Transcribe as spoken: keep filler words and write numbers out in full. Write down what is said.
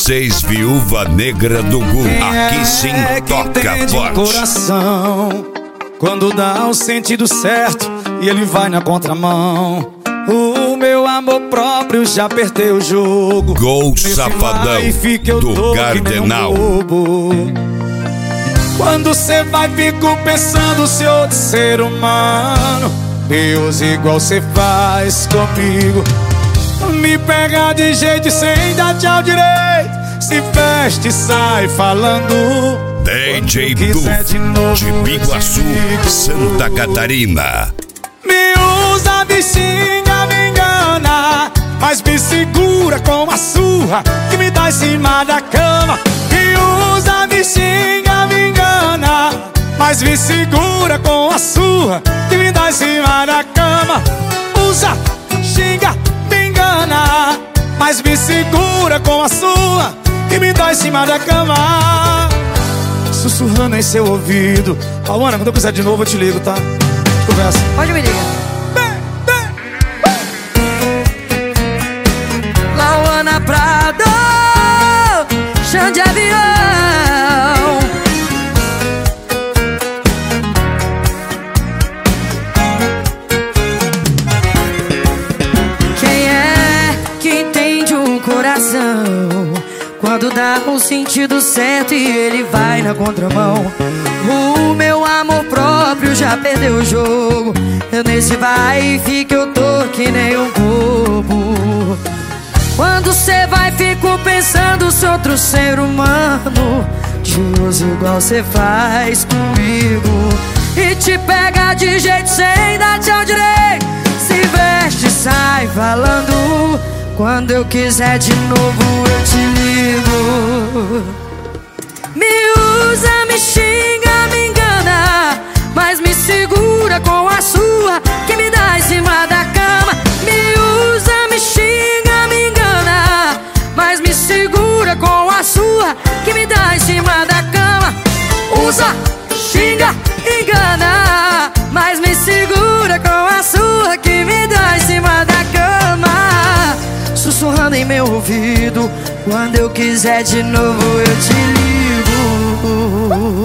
vocês, Viúva Negra do Gu. Aqui sim é toca forte. Coração, quando dá o sentido certo e ele vai na contramão. O meu amor próprio já perdeu o jogo. Gol Nesse Safadão vai, fica, eu do tô Cardenal. Um quando cê vai, fico pensando se outro ser humano Deus igual cê faz comigo. Me pega de jeito sem dar tchau direito, se veste e sai falando. D J Du de Biguaçu, Santa Catarina. Me usa, me xinga, me engana, mas me segura com a surra que me dá em cima da cama. Me usa, me xinga, me engana, mas me segura com a surra que me dá em cima da cama. Usa, xinga, me engana, mas me segura com a surra que me dá em cima da cama. Sussurrando em seu ouvido. Lauana, quando eu precisar de novo eu te ligo, tá? Conversa. Pode me ligar. Lauana Prado, chão de avião. Quem é que entende um coração quando dá um sentido certo e ele vai na contramão? O meu amor próprio já perdeu o jogo. Eu nesse vai e fica, eu tô que nem um bobo. Quando cê vai, fico pensando se outro ser humano te usa igual cê faz comigo. E te pega de jeito sem dar tchau direito, se veste e sai falando. Quando eu quiser de novo eu te ligo. Me usa, me xinga, me engana, mas me segura com a sua que me dá em cima da cama. Me usa, me xinga, me engana, mas me segura com a sua que me dá em cima da cama. Usa, xinga, engana, mas me segura com a sua que me dá em cima da cama. Sussurrando em meu ouvido, quando eu quiser de novo eu te ligo.